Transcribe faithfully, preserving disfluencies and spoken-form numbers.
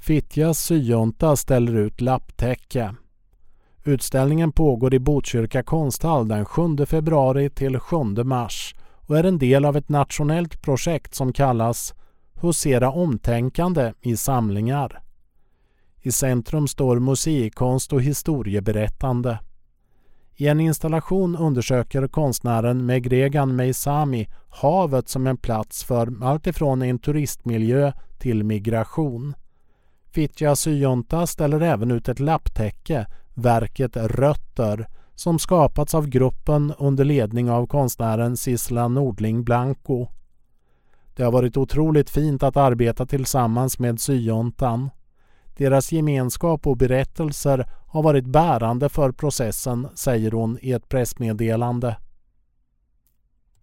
Fittjas syjunta ställer ut lapptäcke. Utställningen pågår i Botkyrka konsthall den sjunde februari till sjunde mars och är en del av ett nationellt projekt som kallas Husera omtänkande i samlingar. I centrum står museikonst och historieberättande. I en installation undersöker konstnären Megregan Meisami havet som en plats för allt ifrån en turistmiljö till migration. Fittja syjunta ställer även ut ett lapptäcke, verket Rötter, som skapats av gruppen under ledning av konstnären Sisla Nordling Blanco. Det har varit otroligt fint att arbeta tillsammans med syjuntan. Deras gemenskap och berättelser har varit bärande för processen, säger hon i ett pressmeddelande.